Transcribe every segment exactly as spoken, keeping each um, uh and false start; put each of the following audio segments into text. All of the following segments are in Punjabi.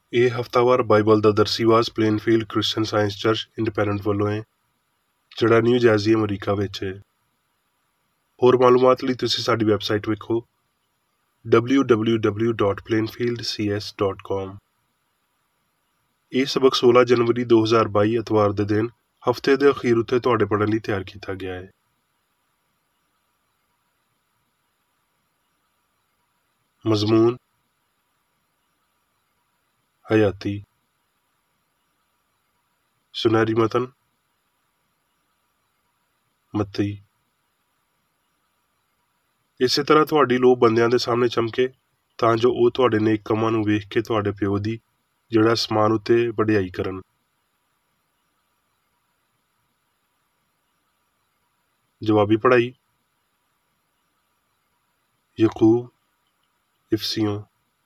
ਇਹ ਹਫ਼ਤਾਵਾਰ ਬਾਈਬਲ ਦਾ ਦਰਸੀਵਾਜ਼ Plainfield Christian Science Church Independent ਵੱਲੋਂ ਹੈ, ਜਿਹੜਾ ਨਿਊ ਜਰਜ਼ੀ ਅਮਰੀਕਾ ਵਿੱਚ ਹੈ। ਹੋਰ ਮਾਲੂਮਾਤ ਲਈ ਤੁਸੀਂ ਸਾਡੀ ਵੈਬਸਾਈਟ ਵੇਖੋ W W W dot Plainfield C S dot com. ਇਹ ਸਬਕ ਸੋਲਾਂ ਜਨਵਰੀ ਦੋ ਹਜ਼ਾਰ ਬਾਈ ਐਤਵਾਰ ਦੇ ਦਿਨ ਹਫ਼ਤੇ ਦੇ ਅਖੀਰ ਉੱਤੇ ਤੁਹਾਡੇ ਪੜ੍ਹਨ ਲਈ ਤਿਆਰ ਕੀਤਾ ਗਿਆ ਹੈ। ਮਜ਼ਮੂਨ ਹਯਾਤੀ ਸੁਨਹਿਰੀ ਮਤਨ ਮੱਤੀ। ਇਸੇ ਤਰ੍ਹਾਂ ਤੁਹਾਡੀ ਲੋਭ ਬੰਦਿਆਂ ਦੇ ਸਾਹਮਣੇ ਚਮਕੇ, ਤਾਂ ਜੋ ਉਹ ਤੁਹਾਡੇ ਨੇਕ ਕੰਮਾਂ ਨੂੰ ਵੇਖ ਕੇ ਤੁਹਾਡੇ ਪਿਓ ਦੀ ਜਿਹੜਾ ਅਸਮਾਨ ਉੱਤੇ ਵਡਿਆਈ ਕਰਨ। ਜਵਾਬੀ ਪੜ੍ਹਾਈ ਯਕੂਬ ਇਫਸੀਓਂ।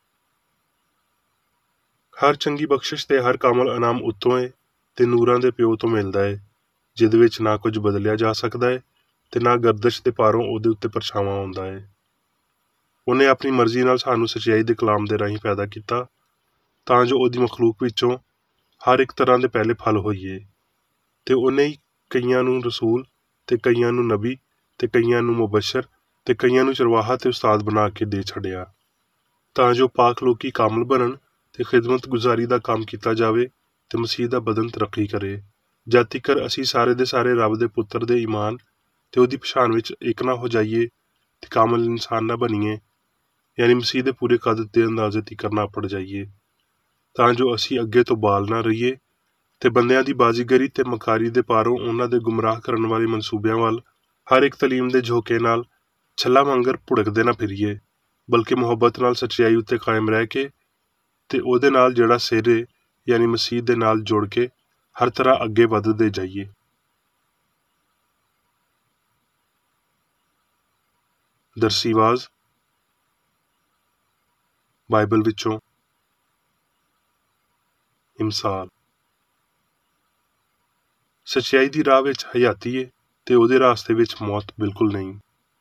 ਹਰ ਚੰਗੀ ਬਖਸ਼ਿਸ਼ ਤੇ ਹਰ ਕਾਮਲ ਇਨਾਮ ਉੱਤੋਂ ਹੈ ਤੇ ਨੂਰਾਂ ਦੇ ਪਿਓ ਤੋਂ ਮਿਲਦਾ ਹੈ, ਜਿਹਦੇ ਵਿੱਚ ਨਾ ਕੁਝ ਬਦਲਿਆ ਜਾ ਸਕਦਾ ਹੈ ਤੇ ਨਾ ਗਰਦਸ਼ ਦੇ ਪਾਰੋਂ ਉਹਦੇ ਉੱਤੇ ਪਰਛਾਵਾਂ ਆਉਂਦਾ ਹੈ। ਉਹਨੇ ਆਪਣੀ ਮਰਜ਼ੀ ਨਾਲ ਸਾਨੂੰ ਸੱਚਾਈ ਦੇ ਕਲਾਮ ਦੇ ਰਾਹੀਂ ਪੈਦਾ ਕੀਤਾ, ਤਾਂ ਜੋ ਉਹਦੀ ਮਖਲੂਕ ਵਿੱਚੋਂ ਹਰ ਇੱਕ ਤਰ੍ਹਾਂ ਦੇ ਪਹਿਲੇ ਫਲ ਹੋਈਏ। ਤੇ ਉਹਨੇ ਹੀ ਕਈਆਂ ਨੂੰ ਰਸੂਲ ਤੇ ਕਈਆਂ ਨੂੰ ਨਬੀ ਤੇ ਕਈਆਂ ਨੂੰ ਮੁਬਸ਼ਰ ਤੇ ਕਈਆਂ ਨੂੰ ਚਰਵਾਹਾ ਤੇ ਉਸਤਾਦ ਬਣਾ ਕੇ ਦੇ ਛੱਡਿਆ, ਤਾਂ ਜੋ ਪਾਕ ਲੋਕੀ ਕਾਮਲ ਬਣਨ ਤੇ ਖਿਦਮਤ ਗੁਜ਼ਾਰੀ ਦਾ ਕੰਮ ਕੀਤਾ ਜਾਵੇ ਤੇ ਮਸੀਹ ਦਾ ਬਦਨ ਤਰੱਕੀ ਕਰੇ, ਜਦ ਤੀਕਰ ਅਸੀਂ ਸਾਰੇ ਦੇ ਸਾਰੇ ਰੱਬ ਦੇ ਪੁੱਤਰ ਦੇ ਈਮਾਨ ਤੇ ਉਹਦੀ ਪਛਾਣ ਵਿੱਚ ਇੱਕ ਨਾ ਹੋ ਜਾਈਏ ਤੇ ਕਾਮਲ ਇਨਸਾਨ ਨਾ ਬਣੀਏ, ਯਾਨੀ ਮਸੀਹ ਦੇ ਪੂਰੇ ਕਦ ਦੇ ਅੰਦਾਜ਼ੇ ਤੀਕਰ ਨਾ ਪੜ ਜਾਈਏ, ਤਾਂ ਜੋ ਅਸੀਂ ਅੱਗੇ ਤੋਂ ਬਾਲ ਨਾ ਰਹੀਏ ਤੇ ਬੰਦਿਆਂ ਦੀ ਬਾਜ਼ੀਗਰੀ ਤੇ ਮਕਾਰੀ ਦੇ ਪਾਰੋਂ ਉਹਨਾਂ ਦੇ ਗੁੰਮਰਾਹ ਕਰਨ ਵਾਲੇ ਮਨਸੂਬਿਆਂ ਵੱਲ ਹਰ ਇੱਕ ਤਲੀਮ ਦੇ ਝੋਕੇ ਨਾਲ ਛੱਲਾ ਵਾਂਗਰ ਭੁੜਕਦੇ ਨਾ ਫਿਰੀਏ, ਬਲਕਿ ਮੁਹੱਬਤ ਨਾਲ ਸੱਚਾਈ ਉੱਤੇ ਕਾਇਮ ਰਹਿ ਕੇ ਤੇ ਉਹਦੇ ਨਾਲ ਜਿਹੜਾ ਸਿਰ ਹੈ ਯਾਨੀ ਮਸੀਹ ਦੇ ਨਾਲ ਜੁੜ ਕੇ ਹਰ ਤਰ੍ਹਾਂ ਅੱਗੇ ਵੱਧਦੇ ਜਾਈਏ। ਦਰਸੀਵਾਜ਼ ਬਾਈਬਲ ਵਿੱਚੋਂ ਇਮਸਾਲ। ਸੱਚਾਈ ਦੀ ਰਾਹ ਵਿੱਚ ਹਯਾਤੀ ਹੈ ਤੇ ਉਹਦੇ ਰਾਸਤੇ ਵਿੱਚ ਮੌਤ ਬਿਲਕੁਲ ਨਹੀਂ।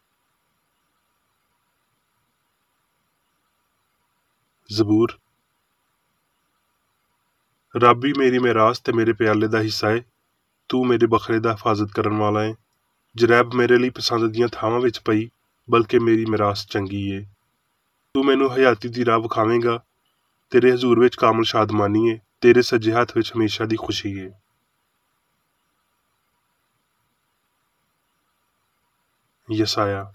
ਜ਼ਬੂਰ। ਰੱਬ ਹੀ ਮੇਰੀ ਮਿਰਾਸ ਤੇ ਮੇਰੇ ਪਿਆਲੇ ਦਾ ਹਿੱਸਾ ਹੈ, ਤੂੰ ਮੇਰੇ ਬਖਰੇ ਦਾ ਹਿਫਾਜ਼ਤ ਕਰਨ ਵਾਲਾ ਹੈ। ਜਰੈਬ ਮੇਰੇ ਲਈ ਪਸੰਦ ਦੀਆਂ ਥਾਵਾਂ ਵਿੱਚ ਪਈ, ਬਲਕਿ ਮੇਰੀ ਮਿਰਾਸ ਚੰਗੀ ਏ। ਤੂੰ ਮੈਨੂੰ ਹਯਾਤੀ ਦੀ ਰਾਹ ਵਿਖਾਵੇਂਗਾ, ਤੇਰੇ ਹਜ਼ੂਰ ਵਿੱਚ ਕਾਮਲ ਸ਼ਾਦਮਾਨੀ ਏ, ਤੇਰੇ ਸੱਜੇ ਹੱਥ ਵਿੱਚ ਹਮੇਸ਼ਾ ਦੀ ਖੁਸ਼ੀ ਏ। ਯਸਾਇਆ।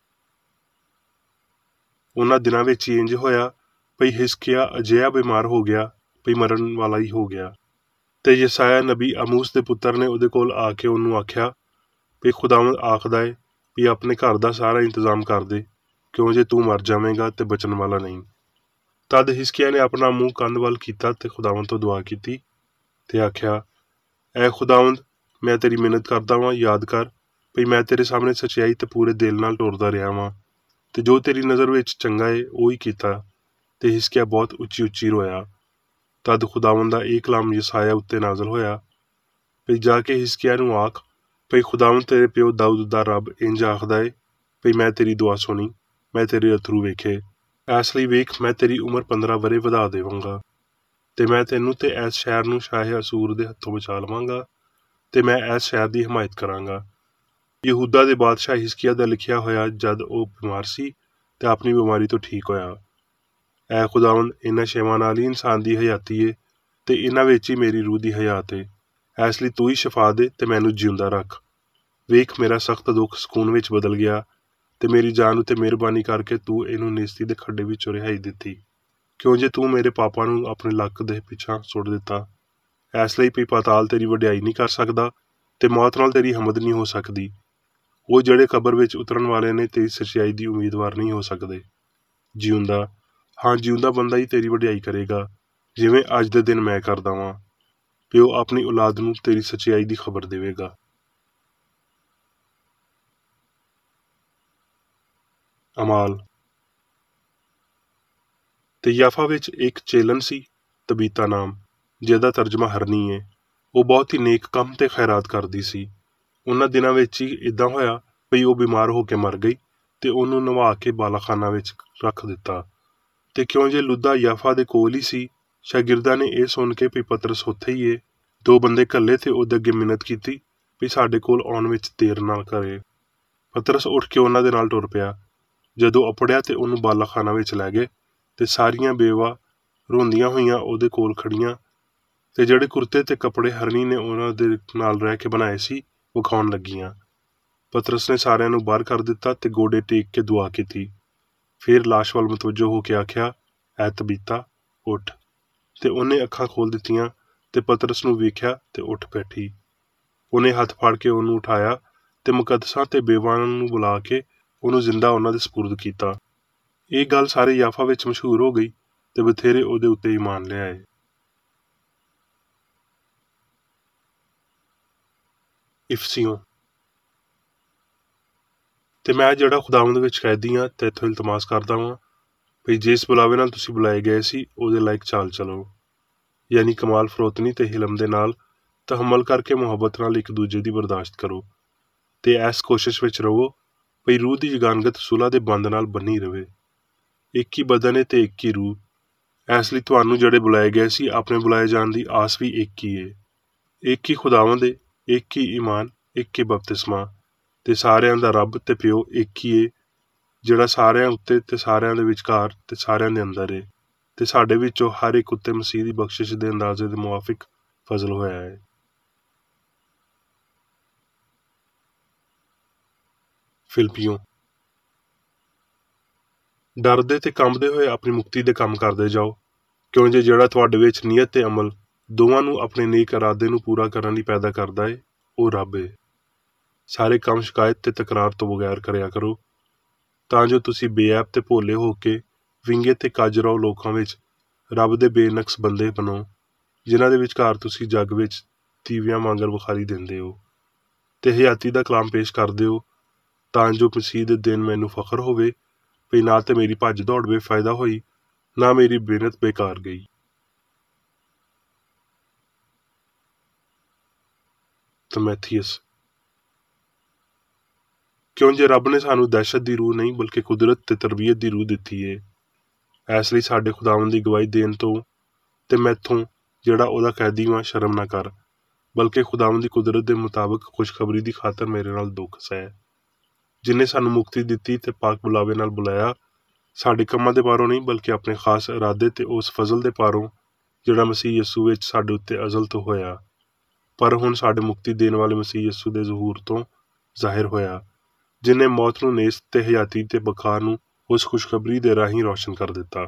ਉਹਨਾਂ ਦਿਨਾਂ ਵਿੱਚ ਹੀ ਇੰਜ ਹੋਇਆ ਭਈ ਹਿਜ਼ਕੀਆ ਅਜਿਹਾ ਬਿਮਾਰ ਹੋ ਗਿਆ ਭਈ ਮਰਨ ਵਾਲਾ ਹੀ ਹੋ ਗਿਆ, ਤੇ ਯਸਾਇਆ ਨਬੀ ਆਮੂਸ ਦੇ ਪੁੱਤਰ ਨੇ ਉਹਦੇ ਕੋਲ ਆ ਕੇ ਉਹਨੂੰ ਆਖਿਆ ਵੀ ਖੁਦਾਵੰਦ ਆਖਦਾ ਏ ਵੀ ਆਪਣੇ ਘਰ ਦਾ ਸਾਰਾ ਇੰਤਜ਼ਾਮ ਕਰ ਦੇ, ਕਿਉਂ ਜੇ ਤੂੰ ਮਰ ਜਾਵੇਂਗਾ ਤੇ ਬਚਣ ਵਾਲਾ ਨਹੀਂ। ਤਦ ਹਿਜ਼ਕੀਆ ਨੇ ਆਪਣਾ ਮੂੰਹ ਕੰਧ ਵੱਲ ਕੀਤਾ ਤੇ ਖੁਦਾਵੰਦ ਤੋਂ ਦੁਆ ਕੀਤੀ ਤੇ ਆਖਿਆ, ਐ ਖੁਦਾਵੰਦ, ਮੈਂ ਤੇਰੀ ਮਿਹਨਤ ਕਰਦਾ ਵਾਂ, ਯਾਦ ਕਰ ਭਈ ਮੈਂ ਤੇਰੇ ਸਾਹਮਣੇ ਸੱਚਾਈ ਤੇ ਪੂਰੇ ਦਿਲ ਨਾਲ ਟੁਰਦਾ ਰਿਹਾ ਵਾਂ, ਤੇ ਜੋ ਤੇਰੀ ਨਜ਼ਰ ਵਿੱਚ ਚੰਗਾ ਏ ਉਹ ਹੀ ਕੀਤਾ। ਤੇ ਹਿਜ਼ਕੀਆ ਬਹੁਤ ਉੱਚੀ ਉੱਚੀ ਰੋਇਆ। ਤਦ ਖੁਦਾਵੰਦ ਦਾ ਇਹ ਕਲਾਮ ਯਸਾਇਆ ਉੱਤੇ ਨਾਜ਼ਲ ਹੋਇਆ ਭਈ ਜਾ ਕੇ ਹਿਜ਼ਕੀਆ ਨੂੰ ਆਖ ਭਈ ਖੁਦਾਵੰਦ ਤੇਰੇ ਪਿਓ ਦਾਊਦ ਦਾ ਰੱਬ ਇੰਜ ਆਖਦਾ ਏ ਭਈ ਮੈਂ ਤੇਰੀ ਦੁਆ ਸੁਣੀ, ਮੈਂ ਤੇਰੇ ਅਥਰੂ ਵੇਖੇ, ਇਸ ਲਈ ਵੇਖ ਮੈਂ ਤੇਰੀ ਉਮਰ ਪੰਦਰਾਂ ਵਰੇ ਵਧਾ ਦੇਵਾਂਗਾ, ਤੇ ਮੈਂ ਤੈਨੂੰ ਤੇ ਇਸ ਸ਼ਹਿਰ ਨੂੰ ਸ਼ਾਹ ਅਸੂਰ ਦੇ ਹੱਥੋਂ ਬਚਾ ਲਵਾਂਗਾ, ਤੇ ਮੈਂ ਇਸ ਸ਼ਹਿਰ ਦੀ ਹਮਾਇਤ ਕਰਾਂਗਾ। ਯਹੂਦਾ ਦੇ ਬਾਦਸ਼ਾਹ ਹਿਜ਼ਕੀਆ ਦਾ ਲਿਖਿਆ ਹੋਇਆ ਜਦ ਉਹ ਬਿਮਾਰ ਸੀ ਤੇ ਆਪਣੀ ਬਿਮਾਰੀ ਤੋਂ ਠੀਕ ਹੋਇਆ। ਐ ਖੁਦਾਵੰਦ, ਇਹਨਾਂ ਛੇਵਾਂ ਨਾਲ ਹੀ ਇਨਸਾਨ ਦੀ ਹਯਾਤੀ ਏ ਤੇ ਇਹਨਾਂ ਵਿੱਚ ਹੀ ਮੇਰੀ ਰੂਹ ਦੀ ਹਯਾਤ ਏ, ਇਸ ਲਈ ਤੂੰ ਹੀ ਸ਼ਿਫਾ ਦੇ ਤੇ ਮੈਨੂੰ ਜਿਉਂਦਾ ਰੱਖ। ਵੇਖ ਮੇਰਾ ਸਖਤ ਦੁੱਖ ਸਕੂਨ ਵਿੱਚ ਬਦਲ ਗਿਆ, ਤੇ ਮੇਰੀ ਜਾਨ ਉੱਤੇ ਮਿਹਰਬਾਨੀ ਕਰਕੇ ਤੂੰ ਇਹਨੂੰ ਨੇਸਤੀ ਦੇ ਖੱਡੇ ਵਿੱਚੋਂ ਰਿਹਾਈ ਦਿੱਤੀ, ਕਿਉਂ ਜੇ ਤੂੰ ਮੇਰੇ ਪਾਪਾਂ ਨੂੰ ਆਪਣੇ ਲੱਕ ਦੇ ਪਿੱਛਾਂ ਸੁੱਟ ਦਿੱਤਾ। ਇਸ ਲਈ ਵੀ ਪਾਤਾਲ ਤੇਰੀ ਵਡਿਆਈ ਨਹੀਂ ਕਰ ਸਕਦਾ ਤੇ ਮੌਤ ਨਾਲ ਤੇਰੀ ਹਮਦ ਨਹੀਂ ਹੋ ਸਕਦੀ। ਉਹ ਜਿਹੜੇ ਕਬਰ ਵਿੱਚ ਉਤਰਨ ਵਾਲੇ ਨੇ ਤੇਰੀ ਸੱਚਾਈ ਦੀ ਉਮੀਦਵਾਰ ਨਹੀਂ ਹੋ ਸਕਦੇ। ਜਿਉਂਦਾ, ਹਾਂ ਜਿਉਂਦਾ ਬੰਦਾ ਹੀ ਤੇਰੀ ਵਡਿਆਈ ਕਰੇਗਾ, ਜਿਵੇਂ ਅੱਜ ਦੇ ਦਿਨ ਮੈਂ ਕਰਦਾ ਵਾਂ, ਪਿਓ ਆਪਣੀ ਔਲਾਦ ਨੂੰ ਤੇਰੀ ਸੱਚਾਈ ਦੀ ਖਬਰ ਦੇਵੇਗਾ। ਅਮਾਲ। ਤੇ ਯਾਫਾ ਵਿੱਚ ਇੱਕ ਚੇਲਨ ਸੀ ਤਬੀਤਾ ਨਾਮ, ਜਿਹਦਾ ਤਰਜਮਾ ਹਰਨੀ ਏ। ਉਹ ਬਹੁਤ ਹੀ ਨੇਕ ਕੰਮ ਤੇ ਖੈਰਾਤ ਕਰਦੀ ਸੀ। ਉਹਨਾਂ ਦਿਨਾਂ ਵਿੱਚ ਹੀ ਇੱਦਾਂ ਹੋਇਆ ਭਈ ਉਹ ਬਿਮਾਰ ਹੋ ਕੇ ਮਰ ਗਈ ਤੇ ਉਹਨੂੰ ਨਵਾ ਕੇ ਬਾਲਾਖਾਨਾ ਵਿੱਚ ਰੱਖ ਦਿੱਤਾ। ਤੇ ਕਿਉਂ ਜੇ ਲੁੱਦਾ ਯਾਫਾ ਦੇ ਕੋਲ ਹੀ ਸੀ ਸ਼ਾਗਿਰਦਾਂ ਨੇ ਇਹ ਸੁਣ ਕੇ ਵੀ ਪਤਰਸ ਉੱਥੇ ਹੀ ਏ ਦੋ ਬੰਦੇ ਘੱਲੇ ਤੇ ਉਹਦੇ ਅੱਗੇ ਮਿੰਨਤ ਕੀਤੀ ਵੀ ਸਾਡੇ ਕੋਲ ਆਉਣ ਵਿੱਚ ਦੇਰ ਨਾ ਕਰੇ। ਪਤਰਸ ਉੱਠ ਕੇ ਉਹਨਾਂ ਦੇ ਨਾਲ ਟੁਰ ਪਿਆ। ਜਦੋਂ ਅਪੜਿਆ ਤੇ ਉਹਨੂੰ ਬਾਲਾਖਾਨਾ ਵਿੱਚ ਲੈ ਗਏ ਤੇ ਸਾਰੀਆਂ ਬੇਵਾ ਰੋਂਦੀਆਂ ਹੋਈਆਂ ਉਹਦੇ ਕੋਲ ਖੜੀਆਂ ਤੇ ਜਿਹੜੇ ਕੁਰਤੇ ਤੇ ਕੱਪੜੇ ਹਰਨੀ ਨੇ ਉਹਨਾਂ ਦੇ ਨਾਲ ਰਹਿ ਕੇ ਬਣਾਏ ਸੀ ਵਿਖਾਉਣ ਲੱਗੀਆਂ। ਪਤਰਸ ਨੇ ਸਾਰਿਆਂ ਨੂੰ ਬਾਹਰ ਕਰ ਦਿੱਤਾ ਤੇ ਗੋਡੇ ਟੇਕ ਕੇ ਦੁਆ ਕੀਤੀ। ਫਿਰ ਲਾਸ਼ ਵੱਲ ਮਤਵੱਜੋ ਹੋ ਕੇ ਆਖਿਆ, ਐ ਤਬੀਤਾ ਉੱਠ। ਤੇ ਉਹਨੇ ਅੱਖਾਂ ਖੋਲ ਦਿੱਤੀਆਂ ਤੇ ਪਤਰਸ ਨੂੰ ਵੇਖਿਆ ਤੇ ਉੱਠ ਬੈਠੀ। ਉਹਨੇ ਹੱਥ ਫੜ ਕੇ ਉਹਨੂੰ ਉਠਾਇਆ ਤੇ ਮੁਕੱਦਸਾਂ ਤੇ ਬੇਵਾਂ ਨੂੰ ਬੁਲਾ ਕੇ ਉਹਨੂੰ ਜ਼ਿੰਦਾ ਉਹਨਾਂ ਦੇ ਸਪੁਰਦ ਕੀਤਾ। ਇਹ ਗੱਲ ਸਾਰੇ ਯਾਫਾ ਵਿੱਚ ਮਸ਼ਹੂਰ ਹੋ ਗਈ ਤੇ ਬਥੇਰੇ ਉਹਦੇ ਉੱਤੇ ਈਮਾਨ ਲਿਆਏ। ਇਫਸੀਓਂ। ਤੇ ਮੈਂ ਜਿਹੜਾ ਖੁਦਾਵੰਦ ਵਿੱਚ ਕੈਦੀ ਹਾਂ ਤੇ ਇੱਥੋਂ ਇਲਤਮਾਸ ਕਰਦਾ ਵਾਂ ਵੀ ਜਿਸ ਬੁਲਾਵੇ ਨਾਲ ਤੁਸੀਂ ਬੁਲਾਏ ਗਏ ਸੀ ਉਹਦੇ ਲਾਇਕ ਚਾਲ ਚਲੋ, ਯਾਨੀ ਕਮਾਲ ਫਰੋਤਨੀ ਤੇ ਹਿਲਮ ਦੇ ਨਾਲ ਤਹਮਲ ਕਰਕੇ ਮੁਹੱਬਤ ਨਾਲ ਇੱਕ ਦੂਜੇ ਦੀ ਬਰਦਾਸ਼ਤ ਕਰੋ ਤੇ ਇਸ ਕੋਸ਼ਿਸ਼ ਵਿੱਚ ਰਹੋ ਵੀ ਰੂਹ ਦੀ ਜਗਾਨਗਤ ਸੁਲ੍ਹਾ ਦੇ ਬੰਦ ਨਾਲ ਬੰਨੀ ਰਵੇ। ਇੱਕ ਹੀ ਬਦਨ ਹੈ ਤੇ ਇੱਕ ਹੀ ਰੂਹ। ਇਸ ਲਈ ਤੁਹਾਨੂੰ ਜਿਹੜੇ ਬੁਲਾਏ ਗਏ ਸੀ ਆਪਣੇ ਬੁਲਾਏ ਜਾਣ ਦੀ ਆਸ ਵੀ ਇੱਕ ਹੀ ਏ। ਇੱਕ ਹੀ ਖੁਦਾਵੰਦ ਏ, ਇੱਕ ਹੀ ਈਮਾਨ, ਇੱਕ ਹੀ ਬਪਤਿਸਮਾ ਤੇ ਸਾਰਿਆਂ ਦਾ ਰੱਬ ਤੇ ਪਿਓ ਇੱਕ ਹੀ ਏ ਜਿਹੜਾ ਸਾਰਿਆਂ ਉੱਤੇ ਤੇ ਸਾਰਿਆਂ ਦੇ ਵਿਚਕਾਰ ਤੇ ਸਾਰਿਆਂ ਦੇ ਅੰਦਰ ਏ ਤੇ ਸਾਡੇ ਵਿੱਚੋਂ ਹਰ ਇੱਕ ਉੱਤੇ ਮਸੀਹ ਦੀ ਬਖਸ਼ਿਸ਼ ਦੇ ਅੰਦਾਜ਼ੇ ਦੇ ਮੁਆਫਿਕ ਫਜ਼ਲ ਹੋਇਆ ਹੈ। ਫਿਲਪੀਓਂ। ਡਰਦੇ ਤੇ ਕੰਬਦੇ ਹੋਏ ਆਪਣੀ ਮੁਕਤੀ ਦੇ ਕੰਮ ਕਰਦੇ ਜਾਓ, ਕਿਉਂ ਜੇ ਜਿਹੜਾ ਤੁਹਾਡੇ ਵਿੱਚ ਨੀਅਤ ਤੇ ਅਮਲ ਦੋਵਾਂ ਨੂੰ ਆਪਣੇ ਨੇਕ ਇਰਾਦੇ ਨੂੰ ਪੂਰਾ ਕਰਨ ਲਈ ਪੈਦਾ ਕਰਦਾ ਏ ਉਹ ਰੱਬ ਏ। ਸਾਰੇ ਕੰਮ ਸ਼ਿਕਾਇਤ ਤੇ ਤਕਰਾਰ ਤੋਂ ਬਗੈਰ ਕਰਿਆ ਕਰੋ ਤਾਂ ਜੋ ਤੁਸੀਂ ਬੇਐਬ ਤੇ ਭੋਲੇ ਹੋ ਕੇ ਵਿੰਗੇ ਤੇ ਕਾਜਰਾਓ ਲੋਕਾਂ ਵਿੱਚ ਰੱਬ ਦੇ ਬੇਨਕਸ ਬੰਦੇ ਬਣੋ, ਜਿਨ੍ਹਾਂ ਦੇ ਵਿਚਕਾਰ ਤੁਸੀਂ ਜੱਗ ਵਿੱਚ ਤੀਵਿਆਂ ਵਾਂਗਰ ਬੁਖਾਰੀ ਦਿੰਦੇ ਹੋ ਤੇ ਹਯਾਤੀ ਦਾ ਕਲਾਮ ਪੇਸ਼ ਕਰਦੇ ਹੋ ਤਾਂ ਜੋ ਮਸੀਹ ਦੇ ਦਿਨ ਮੈਨੂੰ ਫਖਰ ਹੋਵੇ ਵੀ ਨਾ ਤੇ ਮੇਰੀ ਭੱਜ ਦੌੜ ਬੇਫਾਇਦਾ ਹੋਈ, ਨਾ ਮੇਰੀ ਮਿਹਨਤ ਬੇਕਾਰ ਗਈ। ਤਮੈਥੀਅਸ। ਕਿਉਂ ਜੇ ਰੱਬ ਨੇ ਸਾਨੂੰ ਦਹਿਸ਼ਤ ਦੀ ਰੂਹ ਨਹੀਂ ਬਲਕਿ ਕੁਦਰਤ ਤੇ ਤਰਬੀਅਤ ਦੀ ਰੂਹ ਦਿੱਤੀ ਏ। ਇਸ ਲਈ ਸਾਡੇ ਖੁਦਾਵੰਦ ਦੀ ਗਵਾਹੀ ਦੇਣ ਤੋਂ ਤੇ ਮੈਥੋਂ ਜਿਹੜਾ ਉਹਦਾ ਕੈਦੀ ਵਾਂ ਸ਼ਰਮ ਨਾ ਕਰ, ਬਲਕਿ ਖੁਦਾਵੰਦ ਦੀ ਕੁਦਰਤ ਦੇ ਮੁਤਾਬਕ ਖੁਸ਼ਖਬਰੀ ਦੀ ਖਾਤਰ ਮੇਰੇ ਨਾਲ ਦੁੱਖ ਸਹਿ, ਜਿਨੇ ਸਾਨੂੰ ਮੁਕਤੀ ਦਿੱਤੀ ਤੇ ਪਾਕ ਬੁਲਾਵੇ ਨਾਲ ਬੁਲਾਇਆ, ਸਾਡੇ ਕੰਮਾਂ ਦੇ ਪਾਰੋਂ ਨਹੀਂ ਬਲਕਿ ਆਪਣੇ ਖਾਸ ਇਰਾਦੇ ਤੇ ਉਸ ਫਜ਼ਲ ਦੇ ਪਾਰੋਂ ਜਿਹੜਾ ਮਸੀਹ ਯਸੂ ਵਿੱਚ ਸਾਡੇ ਉੱਤੇ ਅਜ਼ਲ ਤੋਂ ਹੋਇਆ, ਪਰ ਹੁਣ ਸਾਡੇ ਮੁਕਤੀ ਦੇਣ ਵਾਲੇ ਮਸੀਹ ਯਸੂ ਦੇ ਜ਼ਹੂਰ ਤੋਂ ਜ਼ਾਹਿਰ ਹੋਇਆ, ਜਿਨੇ ਮੌਤ ਨੂੰ ਨੇਸਤ ਤੇ ਹਯਾਤੀ ਤੇ ਬਕਾ ਨੂੰ ਉਸ ਖੁਸ਼ਖਬਰੀ ਦੇ ਰਾਹੀਂ ਰੋਸ਼ਨ ਕਰ ਦਿੱਤਾ।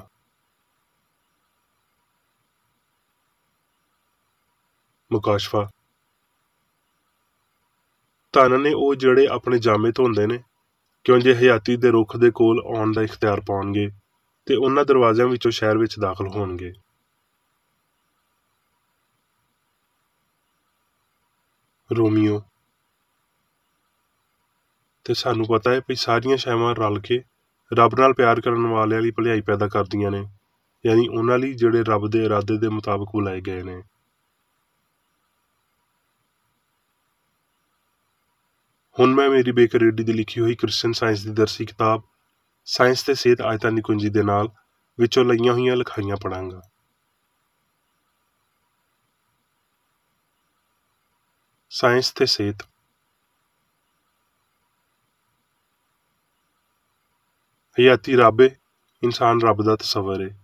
ਮੁਕਾਸ਼ਫਾ। ਧਨ ਨੇ ਉਹ ਜਿਹੜੇ ਆਪਣੇ ਜਾਮੇ ਧੋਂਦੇ ਨੇ, ਕਿਉਂ ਜੇ ਹਯਾਤੀ ਦੇ ਰੁੱਖ ਦੇ ਕੋਲ ਆਉਣ ਦਾ ਇਖਤਿਆਰ ਪਾਉਣਗੇ ਤੇ ਉਹਨਾਂ ਦਰਵਾਜ਼ਿਆਂ ਵਿੱਚੋਂ ਸ਼ਹਿਰ ਵਿੱਚ ਦਾਖਲ ਹੋਣਗੇ। ਰੋਮੀਓ। ਤੇ ਸਾਨੂੰ ਪਤਾ ਹੈ ਵੀ ਸਾਰੀਆਂ ਸ਼ੈਵਾਂ ਰਲ ਕੇ ਰੱਬ ਨਾਲ ਪਿਆਰ ਕਰਨ ਵਾਲਿਆਂ ਲਈ ਭਲਾਈ ਪੈਦਾ ਕਰਦੀਆਂ ਨੇ, ਯਾਨੀ ਉਹਨਾਂ ਲਈ ਜਿਹੜੇ ਰੱਬ ਦੇ ਇਰਾਦੇ ਦੇ ਮੁਤਾਬਕ ਬੁਲਾਏ ਗਏ ਨੇ। ਹੁਣ ਮੈਂ ਮੇਰੀ ਬੇਕਰ ਰੇਡੀ ਦੀ ਲਿਖੀ ਹੋਈ ਕ੍ਰਿਸਚਨ ਸਾਇੰਸ ਦੀ ਦਰਸੀ ਕਿਤਾਬ ਸਾਇੰਸ ਤੇ ਸਿਹਤ ਆਇਤਾਂ ਦੀ ਕੁੰਜੀ ਦੇ ਨਾਲ ਵਿੱਚੋਂ ਲਈਆਂ ਹੋਈਆਂ ਲਿਖਾਈਆਂ ਪੜਾਂਗਾ। ਸਾਇੰਸ ਤੇ ਸਿਹਤ। ਹਯਾਤੀ ਰੱਬ ਏ, ਇਨਸਾਨ ਰੱਬ ਦਾ ਤਸੱਵਰ ਏ।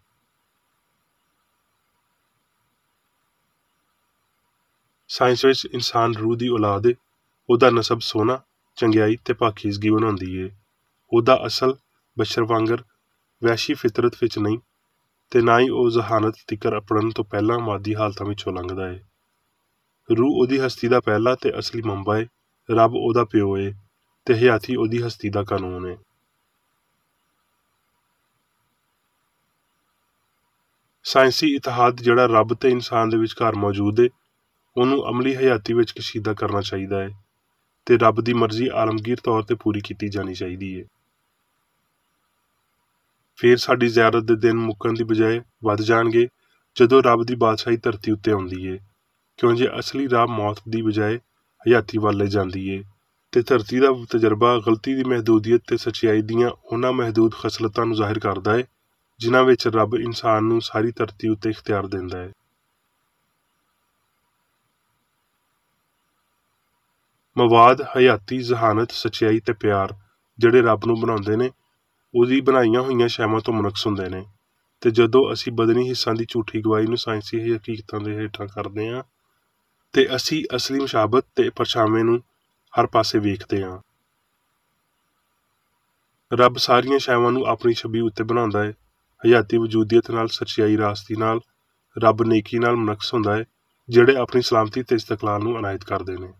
ਸਾਇੰਸ ਵਿੱਚ ਇਨਸਾਨ ਰੂਹ ਦੀ ਔਲਾਦ ਏ, ਉਹਦਾ ਨਸਬ ਸੋਨਾ, ਚੰਗਿਆਈ ਤੇ ਪਾਕੀਜ਼ਗੀ ਬਣਾਉਂਦੀ ਏ। ਉਹਦਾ ਅਸਲ ਬਸ਼ਰ ਵਾਂਗਰ ਵੈਸ਼ੀ ਫਿਤਰਤ ਵਿੱਚ ਨਹੀਂ ਤੇ ਨਾ ਹੀ ਉਹ ਜ਼ਹਾਨਤ ਤਿਕਰ ਅਪੜਨ ਤੋਂ ਪਹਿਲਾਂ ਮਾਦੀ ਹਾਲਤਾਂ ਵਿੱਚੋਂ ਲੰਘਦਾ ਏ। ਰੂਹ ਉਹਦੀ ਹਸਤੀ ਦਾ ਪਹਿਲਾ ਤੇ ਅਸਲੀ ਮੰਬਾ ਏ, ਰੱਬ ਉਹਦਾ ਪਿਓ ਏ ਤੇ ਹਯਾਤੀ ਉਹਦੀ ਹਸਤੀ ਦਾ ਕਾਨੂੰਨ ਏ। ਸਾਇੰਸੀ ਇਤਿਹਾਦ ਜਿਹੜਾ ਰੱਬ ਤੇ ਇਨਸਾਨ ਦੇ ਵਿਚਕਾਰ ਮੌਜੂਦ ਏ ਉਹਨੂੰ ਅਮਲੀ ਹਯਾਤੀ ਵਿੱਚ ਕਸ਼ੀਦਾ ਕਰਨਾ ਚਾਹੀਦਾ ਹੈ ਤੇ ਰੱਬ ਦੀ ਮਰਜ਼ੀ ਆਲਮਗੀਰ ਤੌਰ ਤੇ ਪੂਰੀ ਕੀਤੀ ਜਾਣੀ ਚਾਹੀਦੀ ਹੈ। ਫਿਰ ਸਾਡੀ ਜ਼ਿਆਰਤ ਦੇ ਦਿਨ ਮੁੱਕਣ ਦੀ ਬਜਾਏ ਵੱਧ ਜਾਣਗੇ ਜਦੋਂ ਰੱਬ ਦੀ ਬਾਦਸ਼ਾਹੀ ਧਰਤੀ ਉੱਤੇ ਆਉਂਦੀ ਏ, ਕਿਉਂ ਜੇ ਅਸਲੀ ਰਾਹ ਮੌਤ ਦੀ ਬਜਾਏ ਹਯਾਤੀ ਵੱਲ ਲੈ ਜਾਂਦੀ ਏ ਤੇ ਧਰਤੀ ਦਾ ਤਜਰਬਾ ਗਲਤੀ ਦੀ ਮਹਿਦੂਦੀਅਤ ਤੇ ਸੱਚਾਈ ਦੀਆਂ ਉਹਨਾਂ ਮਹਿਦੂਦ ਖਸਲਤਾਂ ਨੂੰ ਜ਼ਾਹਿਰ ਕਰਦਾ ਏ ਜਿਨ੍ਹਾਂ ਵਿੱਚ ਰੱਬ ਇਨਸਾਨ ਨੂੰ ਸਾਰੀ ਧਰਤੀ ਉੱਤੇ ਇਖਤਿਆਰ ਦਿੰਦਾ ਹੈ। ਮਵਾਦ, ਹਯਾਤੀ, ਜ਼ਹਾਨਤ, ਸੱਚਾਈ ਤੇ ਪਿਆਰ ਜਿਹੜੇ ਰੱਬ ਨੂੰ ਬਣਾਉਂਦੇ ਨੇ, ਉਹਦੀ ਬਣਾਈਆਂ ਹੋਈਆਂ ਸ਼ੈਵਾਂ ਤੋਂ ਮੁਨਕਸ ਹੁੰਦੇ ਨੇ। ਤੇ ਜਦੋਂ ਅਸੀਂ ਬਦਨੀ ਹਿੱਸਾਂ ਦੀ ਝੂਠੀ ਗਵਾਹੀ ਨੂੰ ਸਾਇੰਸੀ ਹਕੀਕਤਾਂ ਦੇ ਹੇਠਾਂ ਕਰਦੇ ਹਾਂ, ਤੇ ਅਸੀਂ ਅਸਲੀ ਮੁਸ਼ਾਬਤ ਤੇ ਪਰਛਾਵੇਂ ਨੂੰ ਹਰ ਪਾਸੇ ਵੇਖਦੇ ਹਾਂ। ਰੱਬ ਸਾਰੀਆਂ ਸ਼ੈਵਾਂ ਨੂੰ ਆਪਣੀ ਛਵੀ ਉੱਤੇ ਬਣਾਉਂਦਾ ਹੈ। ਹਯਾਤੀ ਵਜੂਦੀਅਤ ਨਾਲ, ਸੱਚਾਈ ਰਾਸਤੀ ਨਾਲ, ਰੱਬ ਨੇਕੀ ਨਾਲ ਮੁਨਕਸ ਹੁੰਦਾ ਹੈ, ਜਿਹੜੇ ਆਪਣੀ ਸਲਾਮਤੀ ਤੇ ਇਸਤਕਲਾਲ ਨੂੰ ਅਨਾਇਤ ਕਰਦੇ ਨੇ।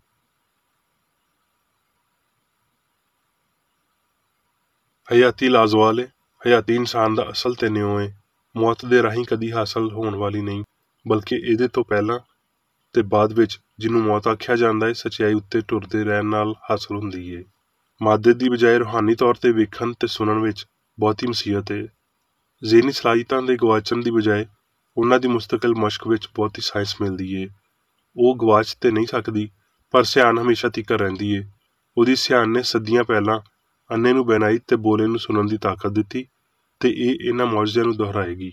ਹਯਾਤੀ ਲਾਜ਼ਵਾਲ ਹੈ। ਹਯਾਤੀ ਇਨਸਾਨ ਦਾ ਅਸਲ ਤੇ ਨਿਉ ਹੈ। ਮੌਤ ਦੇ ਰਾਹੀਂ ਕਦੀ ਹਾਸਲ ਹੋਣ ਵਾਲੀ ਨਹੀਂ, ਬਲਕਿ ਇਹਦੇ ਤੋਂ ਪਹਿਲਾਂ ਤੇ ਬਾਅਦ ਵਿੱਚ, ਜਿਹਨੂੰ ਮੌਤ ਆਖਿਆ ਜਾਂਦਾ ਹੈ, ਸੱਚਾਈ ਉੱਤੇ ਟੁਰਦੇ ਰਹਿਣ ਨਾਲ ਹਾਸਲ ਹੁੰਦੀ ਹੈ। ਮਾਦੇ ਦੀ ਬਜਾਏ ਰੂਹਾਨੀ ਤੌਰ ਤੇ ਵੇਖਣ ਤੇ ਸੁਣਨ ਵਿੱਚ ਬਹੁਤੀ ਮਸੀਹਤ ਹੈ। ਜ਼ਹਿਨੀ ਸਲਾਹੀਤਾਂ ਦੇ ਗਵਾਚਣ ਦੀ ਬਜਾਏ ਉਹਨਾਂ ਦੀ ਮੁਸਤਕਿਲ ਮਸ਼ਕ ਵਿੱਚ ਬਹੁਤੀ ਸਾਇੰਸ ਮਿਲਦੀ ਹੈ। ਉਹ ਗਵਾਚ ਤੇ ਨਹੀਂ ਸਕਦੀ, ਪਰ ਸਿਆਣ ਹਮੇਸ਼ਾ ਤੀਕਰ ਰਹਿੰਦੀ ਹੈ। ਉਹਦੀ ਸਿਆਣ ਨੇ ਸਦੀਆਂ ਪਹਿਲਾਂ ਅੰਨੇ ਨੂੰ ਬਹਿਨਾਈ ਤੇ ਬੋਲੇ ਨੂੰ ਸੁਣਨ ਦੀ ਤਾਕਤ ਦਿੱਤੀ, ਤੇ ਇਹ ਇਹਨਾਂ ਮੌਜਜ਼ਿਆਂ ਨੂੰ ਦੁਹਰਾਏਗੀ।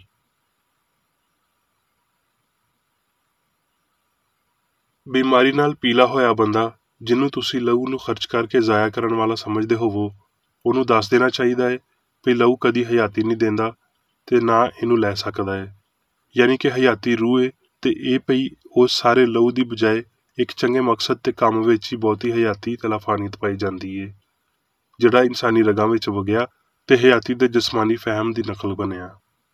ਬਿਮਾਰੀ ਨਾਲ ਪੀਲਾ ਹੋਇਆ ਬੰਦਾ, ਜਿਹਨੂੰ ਤੁਸੀਂ ਲਹੂ ਨੂੰ ਖਰਚ ਕਰਕੇ ਜ਼ਾਇਆ ਕਰਨ ਵਾਲਾ ਸਮਝਦੇ ਹੋਵੋ, ਉਹਨੂੰ ਦੱਸ ਦੇਣਾ ਚਾਹੀਦਾ ਹੈ ਵੀ ਲਹੂ ਕਦੀ ਹਯਾਤੀ ਨਹੀਂ ਦਿੰਦਾ ਤੇ ਨਾ ਇਹਨੂੰ ਲੈ ਸਕਦਾ ਹੈ। ਯਾਨੀ ਕਿ ਹਯਾਤੀ ਰੂਹ ਹੈ, ਤੇ ਇਹ ਪਈ ਉਸ ਸਾਰੇ ਲਹੂ ਦੀ ਬਜਾਏ ਇੱਕ ਚੰਗੇ ਮਕਸਦ ਤੇ ਕੰਮ ਵਿੱਚ ਹੀ ਬਹੁਤੀ ਹਯਾਤੀ ਤੇ ਲਾਫਾਨੀਅਤ ਪਾਈ ਜਾਂਦੀ ਹੈ, ਜਿਹੜਾ ਇਨਸਾਨੀ ਰਗਾਂ ਵਿੱਚ ਵਗਿਆ ਤੇ ਹਯਾਤੀ ਦੇ ਜਿਸਮਾਨੀ ਫਹਿਮ ਦੀ ਨਕਲ ਬਣਿਆ।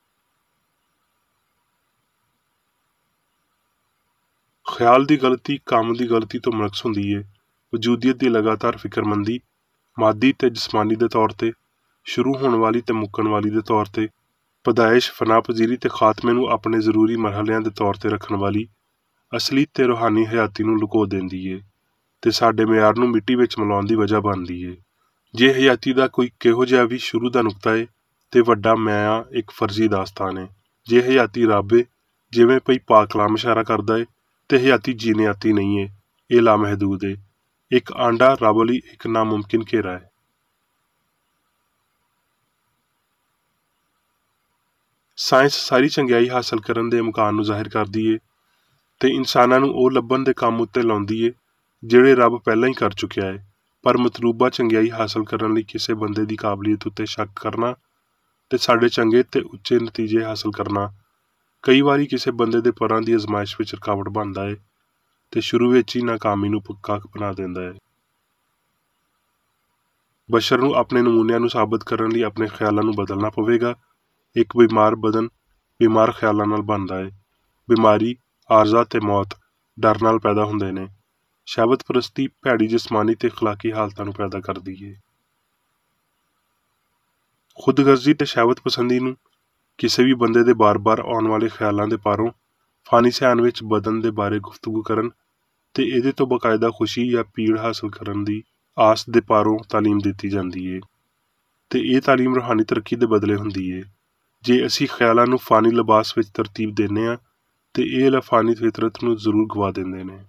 ਖਿਆਲ ਦੀ ਗਲਤੀ ਕੰਮ ਦੀ ਗਲਤੀ ਤੋਂ ਮੁਨਕਸ ਹੁੰਦੀ ਹੈ। ਵਜੂਦੀਅਤ ਦੀ ਲਗਾਤਾਰ ਫਿਕਰਮੰਦੀ, ਮਾਦੀ ਤੇ ਜਿਸਮਾਨੀ ਦੇ ਤੌਰ ਤੇ, ਸ਼ੁਰੂ ਹੋਣ ਵਾਲੀ ਤੇ ਮੁੱਕਣ ਵਾਲੀ ਦੇ ਤੌਰ ਤੇ, ਪਦਾਇਸ਼, ਫਨਾਪਜ਼ੀਰੀ ਤੇ ਖਾਤਮੇ ਨੂੰ ਆਪਣੇ ਜ਼ਰੂਰੀ ਮਰਹਲਿਆਂ ਦੇ ਤੌਰ ਤੇ ਰੱਖਣ ਵਾਲੀ, ਅਸਲੀ ਤੇ ਰੂਹਾਨੀ ਹਯਾਤੀ ਨੂੰ ਲੁਕੋ ਦਿੰਦੀ ਹੈ ਤੇ ਸਾਡੇ ਮਿਆਰ ਨੂੰ ਮਿੱਟੀ ਵਿੱਚ ਮਿਲਾਉਣ ਦੀ ਵਜ੍ਹਾ ਬਣਦੀ ਹੈ। ਜੇ ਹਯਾਤੀ ਦਾ ਕੋਈ ਕਿਹੋ ਜਿਹਾ ਵੀ ਸ਼ੁਰੂ ਦਾ ਨੁਕਤਾ ਹੈ, ਤੇ ਵੱਡਾ ਮੈਂ ਇੱਕ ਫਰਜ਼ੀ ਦਾਸਤਾਨ ਹੈ। ਜੇ ਹਯਾਤੀ ਰੱਬ ਹੈ, ਜਿਵੇਂ ਪਈ ਪਾਕ ਕਲਾਮ ਇਸ਼ਾਰਾ ਕਰਦਾ ਹੈ, ਤੇ ਹਯਾਤੀ ਜੀਨਿਆਤੀ ਨਹੀਂ ਹੈ, ਇਹ ਲਾਮਹਦੂਦ ਹੈ। ਇੱਕ ਆਂਡਾ ਰੱਬ ਲਈ ਇੱਕ ਨਾਮੁਮਕਿਨ ਘੇਰਾ ਹੈ। ਸਾਇੰਸ ਸਾਰੀ ਚੰਗਿਆਈ ਹਾਸਲ ਕਰਨ ਦੇ ਇਮਕਾਨ ਨੂੰ ਜ਼ਾਹਿਰ ਕਰਦੀ ਹੈ, ਤੇ ਇਨਸਾਨਾਂ ਨੂੰ ਉਹ ਲੱਭਣ ਦੇ ਕੰਮ ਉੱਤੇ ਲਾਉਂਦੀ ਹੈ ਜਿਹੜੇ ਰੱਬ ਪਹਿਲਾਂ ਹੀ ਕਰ ਚੁੱਕਿਆ ਹੈ। ਪਰ ਮਤਲੂਬਾ ਚੰਗਿਆਈ ਹਾਸਲ ਕਰਨ ਲਈ ਕਿਸੇ ਬੰਦੇ ਦੀ ਕਾਬਲੀਅਤ ਉੱਤੇ ਸ਼ੱਕ ਕਰਨਾ ਤੇ ਸਾਡੇ ਚੰਗੇ ਤੇ ਉੱਚੇ ਨਤੀਜੇ ਹਾਸਲ ਕਰਨਾ ਕਈ ਵਾਰੀ ਕਿਸੇ ਬੰਦੇ ਦੇ ਪਰਾਂ ਦੀ ਅਜ਼ਮਾਇਸ਼ ਵਿੱਚ ਰੁਕਾਵਟ ਬਣਦਾ ਹੈ ਤੇ ਸ਼ੁਰੂ ਵਿੱਚ ਹੀ ਨਾਕਾਮੀ ਨੂੰ ਪੱਕਾ ਬਣਾ ਦਿੰਦਾ ਹੈ। ਬਸ਼ਰ ਨੂੰ ਆਪਣੇ ਨਮੂਨਿਆਂ ਨੂੰ ਸਾਬਤ ਕਰਨ ਲਈ ਆਪਣੇ ਖਿਆਲਾਂ ਨੂੰ ਬਦਲਣਾ ਪਵੇਗਾ। ਇੱਕ ਬਿਮਾਰ ਬਦਨ ਬਿਮਾਰ ਖਿਆਲਾਂ ਨਾਲ ਬਣਦਾ ਹੈ। ਬਿਮਾਰੀ, ਆਰਜ਼ਾ ਤੇ ਮੌਤ ਡਰ ਨਾਲ ਪੈਦਾ ਹੁੰਦੇ ਨੇ। ਸ਼ਹਿਵਤ ਪ੍ਰਸਤੀ ਭੈੜੀ ਜਿਸਮਾਨੀ ਤੇ ਅਖਲਾਕੀ ਹਾਲਤਾਂ ਨੂੰ ਪੈਦਾ ਕਰਦੀ ਹੈ। ਖੁਦਗਰਜ਼ੀ ਤੇ ਸ਼ਹਿਵਤ ਪਸੰਦੀ ਨੂੰ ਕਿਸੇ ਵੀ ਬੰਦੇ ਦੇ ਬਾਰ-ਬਾਰ ਆਉਣ ਵਾਲੇ ਖਿਆਲਾਂ ਦੇ ਪਾਰੋਂ ਫਾਨੀ ਸਿਆਣ ਵਿੱਚ ਬਦਨ ਦੇ ਬਾਰੇ ਗੁਫ਼ਤਗੂ ਕਰਨ ਤੇ ਇਹਦੇ ਤੋਂ ਬਾਕਾਇਦਾ ਖੁਸ਼ੀ ਜਾਂ ਪੀੜ ਹਾਸਲ ਕਰਨ ਦੀ ਆਸ ਦੇ ਪਾਰੋਂ ਤਾਲੀਮ ਦਿੱਤੀ ਜਾਂਦੀ ਹੈ, ਤੇ ਇਹ ਤਾਲੀਮ ਰੂਹਾਨੀ ਤਰੱਕੀ ਦੇ ਬਦਲੇ ਹੁੰਦੀ ਹੈ। ਜੇ ਅਸੀਂ ਖਿਆਲਾਂ ਨੂੰ ਫਾਨੀ ਲਿਬਾਸ ਵਿੱਚ ਤਰਤੀਬ ਦਿੰਦੇ ਹਾਂ, ਤੇ ਇਹ ਲਾਫਾਨੀ ਫਿਤਰਤ ਨੂੰ ਜ਼ਰੂਰ ਗਵਾ ਦਿੰਦੇ ਨੇ।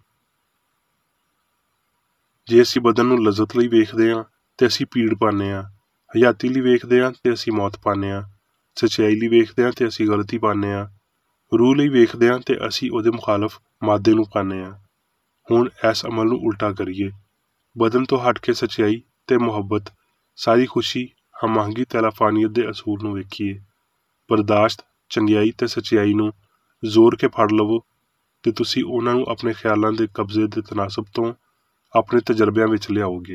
ਜੇ ਅਸੀਂ ਬਦਨ ਨੂੰ ਲਜ਼ਤ ਲਈ ਵੇਖਦੇ ਹਾਂ ਤੇ ਅਸੀਂ ਪੀੜ ਪਾਉਂਦੇ ਹਾਂ, ਹਯਾਤੀ ਲਈ ਵੇਖਦੇ ਹਾਂ ਤੇ ਅਸੀਂ ਮੌਤ ਪਾਉਂਦੇ ਹਾਂ, ਸੱਚਾਈ ਲਈ ਵੇਖਦੇ ਹਾਂ ਤੇ ਅਸੀਂ ਗਲਤੀ ਪਾਉਂਦੇ ਹਾਂ, ਰੂਹ ਲਈ ਵੇਖਦੇ ਹਾਂ ਤੇ ਅਸੀਂ ਉਹਦੇ ਮੁਖਾਲਫ ਮਾਦੇ ਨੂੰ ਪਾਉਂਦੇ ਹਾਂ। ਹੁਣ ਇਸ ਅਮਲ ਨੂੰ ਉਲਟਾ ਕਰੀਏ। ਬਦਨ ਤੋਂ ਹਟ ਕੇ ਸੱਚਾਈ ਤੇ ਮੁਹੱਬਤ, ਸਾਰੀ ਖੁਸ਼ੀ, ਹਮਾਹੰਗੀ ਤੇ ਲਾਫਾਨੀਅਤ ਦੇ ਅਸੂਲ ਨੂੰ ਵੇਖੀਏ। ਬਰਦਾਸ਼ਤ, ਚੰਗਿਆਈ ਤੇ ਸੱਚਾਈ ਨੂੰ ਜ਼ੋਰ ਕੇ ਫੜ ਲਵੋ ਤੇ ਤੁਸੀਂ ਉਹਨਾਂ ਨੂੰ ਆਪਣੇ ਖਿਆਲਾਂ ਦੇ ਕਬਜ਼ੇ ਦੇ ਤਨਾਸਬ ਤੋਂ ਆਪਣੇ ਤਜਰਬਿਆਂ ਵਿੱਚ ਲਿਆਓਗੇ।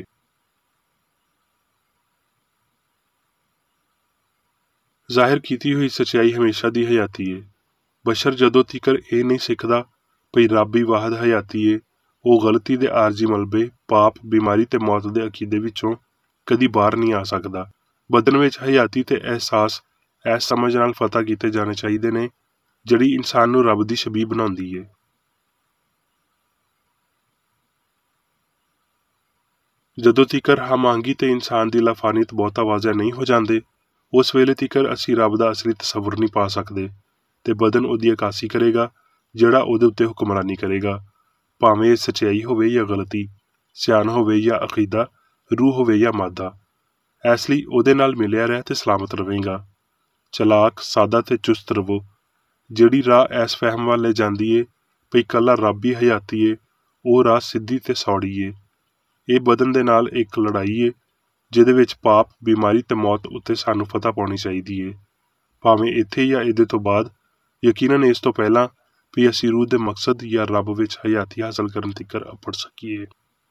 ਜ਼ਾਹਿਰ ਕੀਤੀ ਹੋਈ ਸੱਚਾਈ ਹਮੇਸ਼ਾ ਦੀ ਹਯਾਤੀ ਹੈ। ਬਸ਼ਰ ਜਦੋਂ ਤੀਕਰ ਇਹ ਨਹੀਂ ਸਿੱਖਦਾ ਭਈ ਰੱਬ ਹੀ ਵਾਹਦ ਹਯਾਤੀ ਹੈ, ਉਹ ਗਲਤੀ ਦੇ ਆਰਜ਼ੀ ਮਲਬੇ, ਪਾਪ, ਬਿਮਾਰੀ ਤੇ ਮੌਤ ਦੇ ਅਕੀਦੇ ਵਿੱਚੋਂ ਕਦੀ ਬਾਹਰ ਨਹੀਂ ਆ ਸਕਦਾ। ਬਦਨ ਵਿੱਚ ਹਯਾਤੀ ਤੇ ਅਹਿਸਾਸ ਇਸ ਸਮਝ ਨਾਲ ਫਤਹ ਕੀਤੇ ਜਾਣੇ ਚਾਹੀਦੇ ਨੇ ਜਿਹੜੀ ਇਨਸਾਨ ਨੂੰ ਰੱਬ ਦੀ ਸ਼ਬੀਹ ਬਣਾਉਂਦੀ ਹੈ। ਜਦੋਂ ਤੀਕਰ ਹਮਾਹੰਗੀ ਤੇ ਇਨਸਾਨ ਦੀ ਲਾਫਾਨੀਅਤ ਬਹੁਤਾ ਵਾਜ਼ਿਹ ਨਹੀਂ ਹੋ ਜਾਂਦੇ, ਉਸ ਵੇਲੇ ਤੀਕਰ ਅਸੀਂ ਰੱਬ ਦਾ ਅਸਲੀ ਤਸੱਵੁਰ ਨਹੀਂ ਪਾ ਸਕਦੇ, ਤੇ ਬਦਨ ਉਹਦੀ ਅਕਾਸੀ ਕਰੇਗਾ ਜਿਹੜਾ ਉਹਦੇ ਉੱਤੇ ਹੁਕਮਰਾਨੀ ਕਰੇਗਾ, ਭਾਵੇਂ ਇਹ ਸੱਚਾਈ ਹੋਵੇ ਜਾਂ ਗਲਤੀ, ਸਿਆਣ ਹੋਵੇ ਜਾਂ ਅਕੀਦਾ, ਰੂਹ ਹੋਵੇ ਜਾਂ ਮਾਦਾ। ਇਸ ਲਈ ਉਹਦੇ ਨਾਲ ਮਿਲਿਆ ਰਹਿ ਤੇ ਸਲਾਮਤ ਰਵੇਂਗਾ। ਚਲਾਕ, ਸਾਦਾ ਤੇ ਚੁਸਤ ਰਵੋ। ਜਿਹੜੀ ਰਾਹ ਐਸ ਫਹਿਮ ਵੱਲ ਲੈ ਜਾਂਦੀ ਏ ਭਈ ਇਕੱਲਾ ਰੱਬ ਹੀ ਹਯਾਤੀ ਏ, ਉਹ ਰਾਹ ਸਿੱਧੀ ਤੇ ਸੌੜੀ ਏ। ਇਹ ਬਦਨ ਦੇ ਨਾਲ ਇੱਕ ਲੜਾਈ ਏ ਜਿਹਦੇ ਵਿੱਚ ਪਾਪ, ਬਿਮਾਰੀ ਤੇ ਮੌਤ ਉੱਤੇ ਸਾਨੂੰ ਫਤਹ ਪਾਉਣੀ ਚਾਹੀਦੀ ਏ, ਭਾਵੇਂ ਇੱਥੇ ਜਾਂ ਇਹਦੇ ਤੋਂ ਬਾਅਦ, ਯਕੀਨਨ ਇਸ ਤੋਂ ਪਹਿਲਾਂ ਵੀ ਅਸੀਂ ਰੂਹ ਦੇ ਮਕਸਦ ਜਾਂ ਰੱਬ ਵਿੱਚ ਹਯਾਤੀ ਹਾਸਲ ਕਰਨ ਤੀਕਰ ਅੱਪੜ ਸਕੀਏ।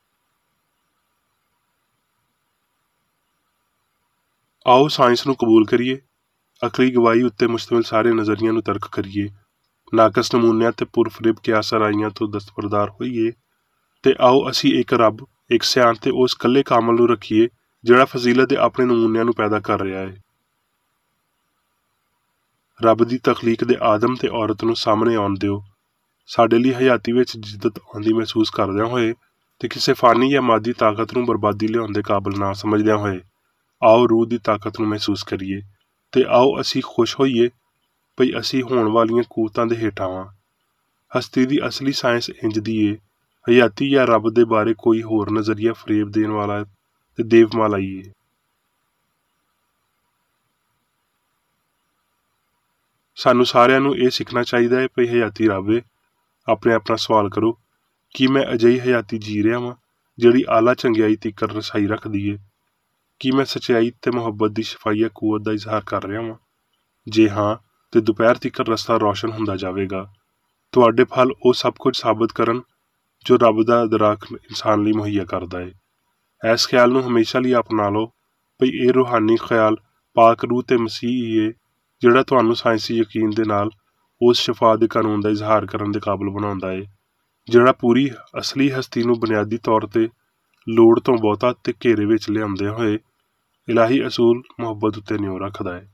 ਆਓ ਸਾਇੰਸ ਨੂੰ ਕਬੂਲ ਕਰੀਏ, ਅਕਲੀ ਗਵਾਹੀ ਉੱਤੇ ਮੁਸ਼ਤਮਿਲ ਸਾਰੇ ਨਜ਼ਰੀਆਂ ਨੂੰ ਤਰਕ ਕਰੀਏ, ਨਾਕਸ ਨਮੂਨਿਆਂ ਤੇ ਪੁਰਫਰੇਬ ਕਿਆਸਰਾਈਆਂ ਤੋਂ ਦਸਤਬਰਦਾਰ ਹੋਈਏ, ਤੇ ਆਓ ਅਸੀਂ ਇੱਕ ਰੱਬ, ਇੱਕ ਸਿਆਣ ਤੇ ਉਸ ਇਕੱਲੇ ਕਾਮਲ ਨੂੰ ਰੱਖੀਏ ਜਿਹੜਾ ਫਜ਼ੀਲਤ ਦੇ ਆਪਣੇ ਨਮੂਨਿਆਂ ਨੂੰ ਪੈਦਾ ਕਰ ਰਿਹਾ ਹੈ। ਰੱਬ ਦੀ ਤਖਲੀਕ ਦੇ ਆਦਮ ਤੇ ਔਰਤ ਨੂੰ ਸਾਹਮਣੇ ਆਉਣ ਦਿਓ, ਸਾਡੇ ਲਈ ਹਯਾਤੀ ਵਿੱਚ ਜਿੱਦਤ ਆਉਂਦੀ ਮਹਿਸੂਸ ਕਰਦਿਆਂ ਹੋਏ ਤੇ ਕਿਸੇ ਫਾਨੀ ਜਾਂ ਮਾਦੀ ਤਾਕਤ ਨੂੰ ਬਰਬਾਦੀ ਲਿਆਉਣ ਦੇ ਕਾਬਲ ਨਾ ਸਮਝਦਿਆਂ ਹੋਏ ਆਓ ਰੂਹ ਦੀ ਤਾਕਤ ਨੂੰ ਮਹਿਸੂਸ ਕਰੀਏ, ਤੇ ਆਓ ਅਸੀਂ ਖੁਸ਼ ਹੋਈਏ ਭਈ ਅਸੀਂ ਹੋਣ ਵਾਲੀਆਂ ਕੂਵਤਾਂ ਦੇ ਹੇਠਾਂ ਵਾਂ। ਹਸਤੀ ਦੀ ਅਸਲੀ ਸਾਇੰਸ ਇੰਜ ਦੀ ਏ, ਹਯਾਤੀ ਜਾਂ ਰੱਬ ਦੇ ਬਾਰੇ ਕੋਈ ਹੋਰ ਨਜ਼ਰੀਆ ਫਰੇਬ ਦੇਣ ਵਾਲਾ ਤੇ ਦੇਵਮਾਲਾਈ ਏ। ਸਾਨੂੰ ਸਾਰਿਆਂ ਨੂੰ ਇਹ ਸਿੱਖਣਾ ਚਾਹੀਦਾ ਹੈ ਭਈ ਹਯਾਤੀ ਰੱਬ ਏ। ਆਪਣੇ ਆਪਣਾ ਸਵਾਲ ਕਰੋ, ਕੀ ਮੈਂ ਅਜਿਹੀ ਹਯਾਤੀ ਜੀ ਰਿਹਾ ਵਾਂ ਜਿਹੜੀ ਆਲਾ ਚੰਗਿਆਈ ਤੀਕਰ ਰਸਾਈ ਰੱਖਦੀ ਏ? ਕੀ ਮੈਂ ਸੱਚਾਈ ਤੇ ਮੁਹੱਬਤ ਦੀ ਸ਼ਫਾਈਆ ਕੂਵਤ ਦਾ ਇਜ਼ਹਾਰ ਕਰ ਰਿਹਾ ਵਾਂ? ਜੇ ਹਾਂ, ਤੇ ਦੁਪਹਿਰ ਤੀਕਰ ਰਸਤਾ ਰੌਸ਼ਨ ਹੁੰਦਾ ਜਾਵੇਗਾ। ਤੁਹਾਡੇ ਫਲ ਉਹ ਸਭ ਕੁਝ ਸਾਬਤ ਕਰਨ ਜੋ ਰੱਬ ਦਾ ਅਦਰਾਕ ਇਨਸਾਨ ਲਈ ਮੁਹੱਈਆ ਕਰਦਾ ਏ। ਇਸ ਖਿਆਲ ਨੂੰ ਹਮੇਸ਼ਾ ਲਈ ਅਪਣਾ ਲਓ ਭਈ ਇਹ ਰੂਹਾਨੀ ਖਿਆਲ ਪਾਕ ਰੂਹ ਤੇ ਮਸੀਹ ਹੀ ਏ ਜਿਹੜਾ ਤੁਹਾਨੂੰ ਸਾਇੰਸੀ ਯਕੀਨ ਦੇ ਨਾਲ ਉਸ ਸ਼ਫਾ ਦੇ ਕਾਨੂੰਨ ਦਾ ਇਜ਼ਹਾਰ ਕਰਨ ਦੇ ਕਾਬਲ ਬਣਾਉਂਦਾ ਏ, ਜਿਹੜਾ ਪੂਰੀ ਅਸਲੀ ਹਸਤੀ ਨੂੰ ਬੁਨਿਆਦੀ ਤੌਰ ਤੇ ਲੋੜ ਤੋਂ ਬਹੁਤਾ ਤੇ ਘੇਰੇ ਵਿੱਚ ਲਿਆਉਂਦੇ ਹੋਏ ਇਲਾਹੀ ਅਸੂਲ ਮੁਹੱਬਤ ਉੱਤੇ ਨਿਉ ਰੱਖਦਾ ਹੈ।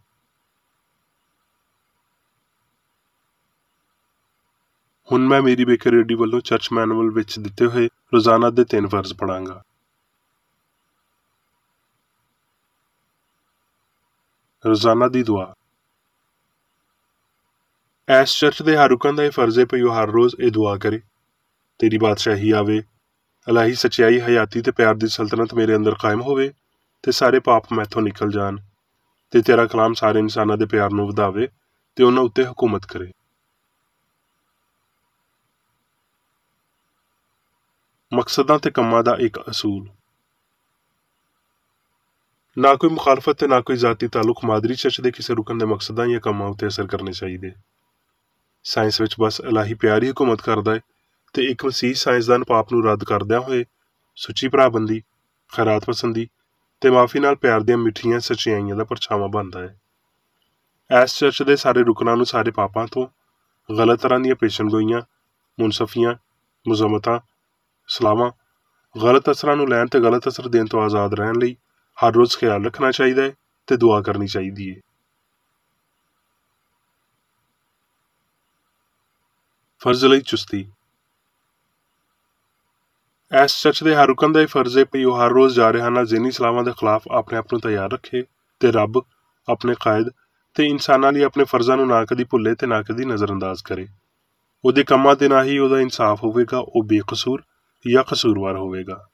ਹੁਣ ਮੈਂ ਮੇਰੀ ਬੇਕਰ ਰੇਡੀ ਵੱਲੋਂ ਚਰਚ ਮੈਨੂਅਲ ਵਿੱਚ ਦਿੱਤੇ ਹੋਏ ਰੋਜ਼ਾਨਾ ਦੇ ਤਿੰਨ ਫਰਜ਼ ਪੜਾਂਗਾ। ਰੋਜ਼ਾਨਾ ਦੀ ਦੁਆ। ਇਸ ਚਰਚ ਦੇ ਹਰ ਰੁਕਨ ਦਾ ਇਹ ਫਰਜ਼ ਹੈ ਭਈ ਉਹ ਹਰ ਰੋਜ਼ ਇਹ ਦੁਆ ਕਰੇ, ਤੇਰੀ ਬਾਦਸ਼ਾਹੀ ਆਵੇ, ਇਲਾਹੀ ਸੱਚਾਈ, ਹਯਾਤੀ ਤੇ ਪਿਆਰ ਦੀ ਸਲਤਨਤ ਮੇਰੇ ਅੰਦਰ ਕਾਇਮ ਹੋਵੇ ਤੇ ਸਾਰੇ ਪਾਪ ਮੈਥੋਂ ਨਿਕਲ ਜਾਣ, ਤੇ ਤੇਰਾ ਕਲਾਮ ਸਾਰੇ ਇਨਸਾਨਾਂ ਦੇ ਪਿਆਰ ਨੂੰ ਵਧਾਵੇ ਤੇ ਉਹਨਾਂ ਉੱਤੇ ਹਕੂਮਤ ਕਰੇ। ਮਕਸਦਾਂ ਤੇ ਕੰਮਾਂ ਦਾ ਇੱਕ ਅਸੂਲ। ਨਾ ਕੋਈ ਮੁਖਾਲਫਤ ਤੇ ਨਾ ਕੋਈ ਜ਼ਾਤੀ ਤਾਲੁਕ ਮਾਦਰੀ ਚਰਚ ਦੇ ਕਿਸੇ ਰੁਕਨ ਦੇ ਮਕਸਦਾਂ ਜਾਂ ਕੰਮਾਂ ਉੱਤੇ ਅਸਰ ਕਰਨੇ ਚਾਹੀਦੇ। ਸਾਇੰਸ ਵਿੱਚ ਬਸ ਇਲਾਹੀ ਪਿਆਰ ਹੀ ਹਕੂਮਤ ਕਰਦਾ ਹੈ, ਤੇ ਇੱਕ ਮਸੀਹ ਸਾਇੰਸਦਾਨ ਪਾਪ ਨੂੰ ਰੱਦ ਕਰਦਿਆਂ ਹੋਏ ਸੁੱਚੀ ਭਰਾਬੰਦੀ, ਖੈਰਾਤ ਪਸੰਦੀ ਤੇ ਮਾਫੀ ਨਾਲ ਪਿਆਰ ਦੀਆਂ ਮਿੱਠੀਆਂ ਸੱਚਾਈਆਂ ਦਾ ਪਰਛਾਵਾਂ ਬਣਦਾ ਹੈ। ਇਸ ਚਰਚ ਦੇ ਸਾਰੇ ਰੁਕਨਾਂ ਨੂੰ ਸਾਰੇ ਪਾਪਾਂ ਤੋਂ, ਗਲਤ ਤਰ੍ਹਾਂ ਦੀਆਂ ਪੇਸ਼ਨਗੋਈਆਂ, ਮੁਨਸਫੀਆਂ, ਮੁਜ਼ਮਤਾਂ, ਸਲਾਹਾਂ, ਗਲਤ ਅਸਰਾਂ ਨੂੰ ਲੈਣ ਤੇ ਗਲਤ ਅਸਰ ਦੇਣ ਤੋਂ ਆਜ਼ਾਦ ਰਹਿਣ ਲਈ ਹਰ ਰੋਜ਼ ਖਿਆਲ ਰੱਖਣਾ ਚਾਹੀਦਾ ਹੈ ਤੇ ਦੁਆ ਕਰਨੀ ਚਾਹੀਦੀ ਹੈ। ਫਰਜ਼ ਲਈ ਚੁਸਤੀ। ਇਸ ਚਰਚ ਦੇ ਹਰ ਰੁਕਨ ਦਾ ਇਹ ਫਰਜ਼ ਹੈ ਭਈ ਉਹ ਹਰ ਰੋਜ਼ ਜਾਰਿਹਾਨਾ ਜ਼ਿਹਨੀ ਸਲਾਹਾਂ ਦੇ ਖਿਲਾਫ ਆਪਣੇ ਆਪ ਨੂੰ ਤਿਆਰ ਰੱਖੇ ਤੇ ਰੱਬ, ਆਪਣੇ ਕਾਇਦ ਤੇ ਇਨਸਾਨਾਂ ਲਈ ਆਪਣੇ ਫਰਜ਼ਾਂ ਨੂੰ ਨਾ ਕਦੀ ਭੁੱਲੇ ਤੇ ਨਾ ਕਦੀ ਨਜ਼ਰਅੰਦਾਜ਼ ਕਰੇ। ਉਹਦੇ ਕੰਮਾਂ ਤੇ ਨਾ ਹੀ ਉਹਦਾ ਇਨਸਾਫ ਹੋਵੇਗਾ, ਉਹ ਬੇਕਸੂਰ ਜਾਂ ਕਸੂਰਵਾਰ ਹੋਵੇਗਾ।